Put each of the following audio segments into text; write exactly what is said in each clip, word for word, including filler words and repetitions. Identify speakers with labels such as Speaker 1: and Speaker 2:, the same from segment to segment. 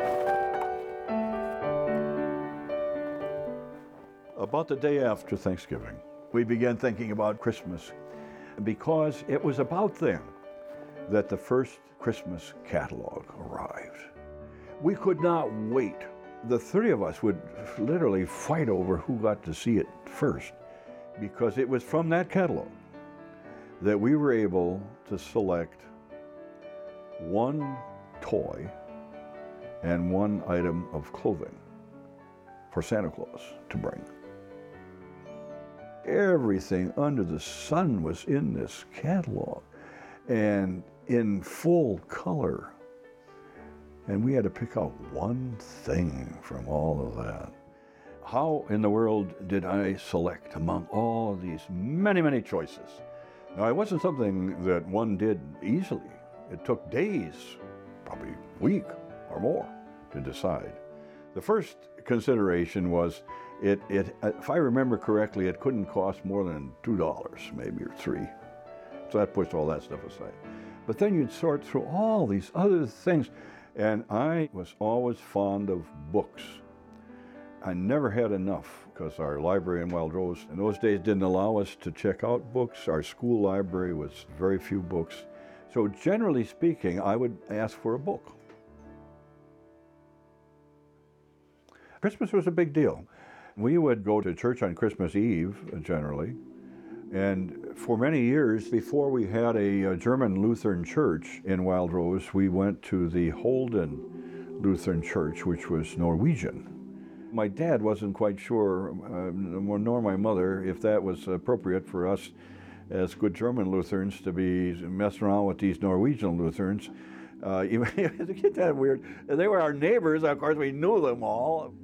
Speaker 1: About the day after Thanksgiving, we began thinking about Christmas because it was about then that the first Christmas catalog arrived. We could not wait. The three of us would literally fight over who got to see it first, because it was from that catalog that we were able to select one toy and one item of clothing for Santa Claus to bring. Everything under the sun was in this catalog and in full color. And we had to pick out one thing from all of that. How in the world did I select among all of these many, many choices? Now, it wasn't something that one did easily. It took days, probably a week or more, to decide. The first consideration was, it, it, if I remember correctly, it couldn't cost more than two dollars, maybe, or three. So that pushed all that stuff aside. But then you'd sort through all these other things, and I was always fond of books. I never had enough, because our library in Wild Rose in those days didn't allow us to check out books. Our school library was very few books. So generally speaking, I would ask for a book. Christmas was a big deal. We would go to church on Christmas Eve, generally. And for many years, before we had a, a German Lutheran church in Wild Rose, we went to the Holden Lutheran Church, which was Norwegian. My dad wasn't quite sure, uh, nor my mother, if that was appropriate for us as good German Lutherans to be messing around with these Norwegian Lutherans. Uh, even to get that weird. They were our neighbors, of course, we knew them all.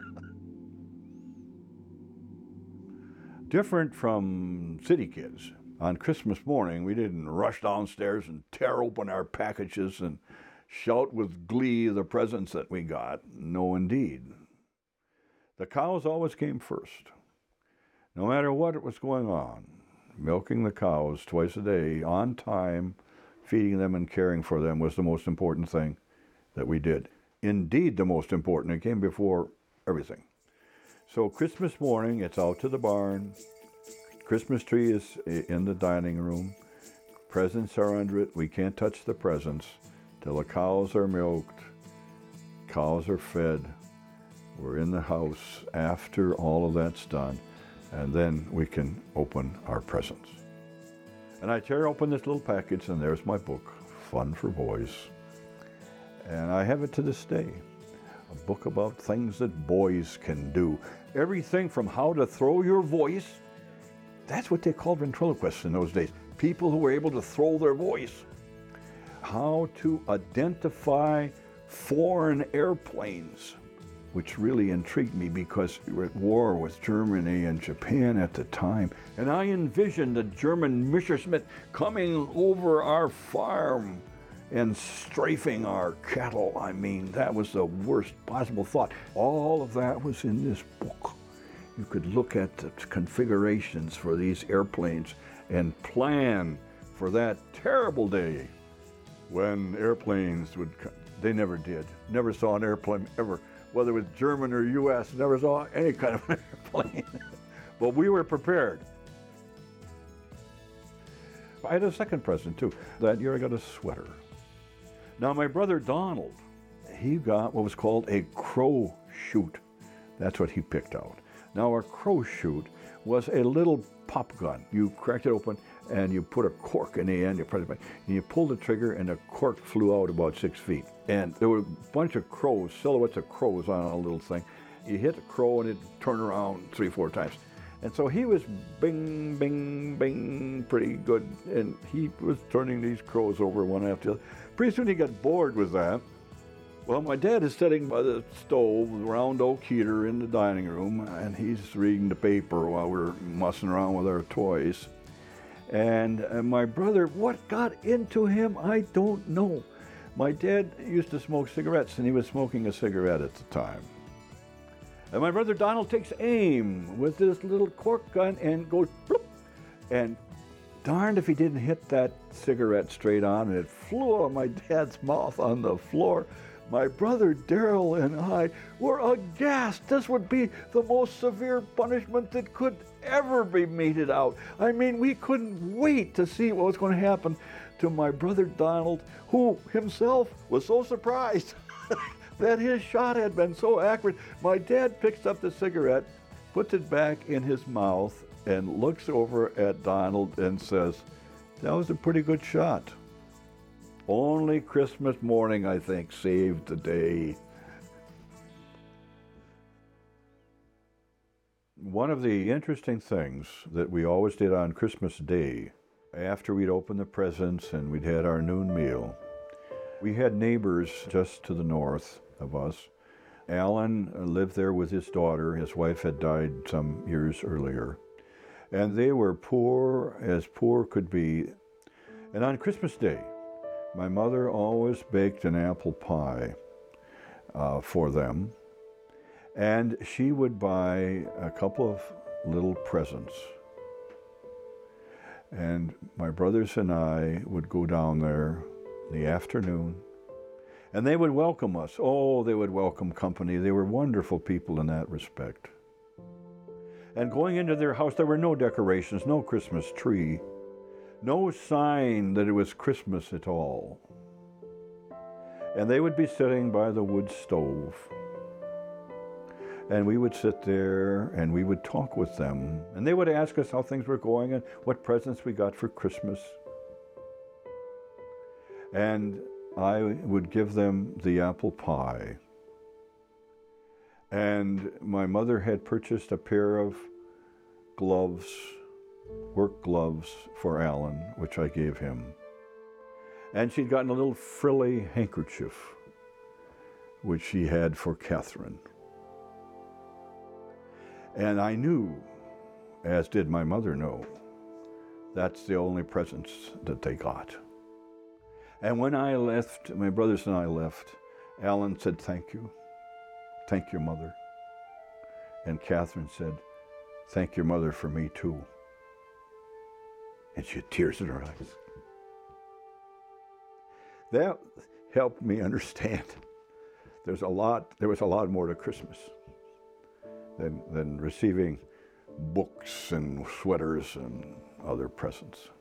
Speaker 1: Different from city kids. On Christmas morning, we didn't rush downstairs and tear open our packages and shout with glee the presents that we got. No, indeed. The cows always came first. No matter what was going on, milking the cows twice a day, on time, feeding them and caring for them was the most important thing that we did. Indeed, the most important. It came before everything. So Christmas morning, it's out to the barn. Christmas tree is in the dining room. Presents are under it. We can't touch the presents till the cows are milked. Cows are fed. We're in the house after all of that's done. And then we can open our presents. And I tear open this little package, and there's my book, Fun for Boys. And I have it to this day. A book about things that boys can do. Everything from how to throw your voice. That's what they called ventriloquists in those days. People who were able to throw their voice. How to identify foreign airplanes, which really intrigued me because we were at war with Germany and Japan at the time. And I envisioned a German Messerschmitt coming over our farm and strafing our cattle. I mean, that was the worst possible thought. All of that was in this book. You could look at the configurations for these airplanes and plan for that terrible day when airplanes would come. They never did. Never saw an airplane ever, whether it was German or U S, never saw any kind of an airplane. But we were prepared. I had a second present too. That year I got a sweater. Now my brother Donald, he got what was called a crow shoot. That's what he picked out. Now a crow shoot was a little pop gun. You cracked it open and you put a cork in the end, you press it back, and you pulled the trigger and the cork flew out about six feet. And there were a bunch of crows, silhouettes of crows on a little thing. You hit a crow and it'd turn around three, four times. And so he was bing, bing, bing, pretty good. And he was turning these crows over one after the other. Pretty soon he got bored with that. Well, my dad is sitting by the stove, round oak heater in the dining room, and he's reading the paper while we're mussing around with our toys. And uh, my brother, what got into him, I don't know. My dad used to smoke cigarettes, and he was smoking a cigarette at the time. And my brother Donald takes aim with this little cork gun and goes bloop, and darned if he didn't hit that cigarette straight on, and it flew out of my dad's mouth on the floor. My brother Daryl and I were aghast. This would be the most severe punishment that could ever be meted out. I mean, we couldn't wait to see what was going to happen to my brother Donald, who himself was so surprised that his shot had been so accurate. My dad picks up the cigarette, puts it back in his mouth, and looks over at Donald and says, "That was a pretty good shot." Only Christmas morning, I think, saved the day. One of the interesting things that we always did on Christmas Day, after we'd opened the presents and we'd had our noon meal, we had neighbors just to the north of us. Alan lived there with his daughter. His wife had died some years earlier. And they were poor as poor could be. And on Christmas Day, my mother always baked an apple pie uh, for them. And she would buy a couple of little presents. And my brothers and I would go down there in the afternoon, and they would welcome us. Oh, they would welcome company. They were wonderful people in that respect. And going into their house, there were no decorations, no Christmas tree, no sign that it was Christmas at all. And they would be sitting by the wood stove. And we would sit there and we would talk with them. And they would ask us how things were going and what presents we got for Christmas. And I would give them the apple pie. And my mother had purchased a pair of gloves, work gloves for Alan, which I gave him. And she'd gotten a little frilly handkerchief, which she had for Catherine. And I knew, as did my mother know, that's the only presents that they got. And when I left, my brothers and I left, Alan said, "Thank you. Thank your mother." And Catherine said, "Thank your mother for me too." And she had tears in her eyes. That helped me understand there's a lot, there was a lot more to Christmas than, than receiving books and sweaters and other presents.